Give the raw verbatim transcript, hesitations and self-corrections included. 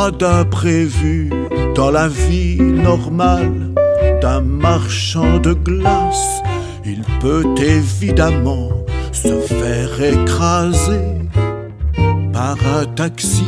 pas d'imprévu dans la vie normale d'un marchand de glace. Il peut évidemment se faire écraser par un taxi.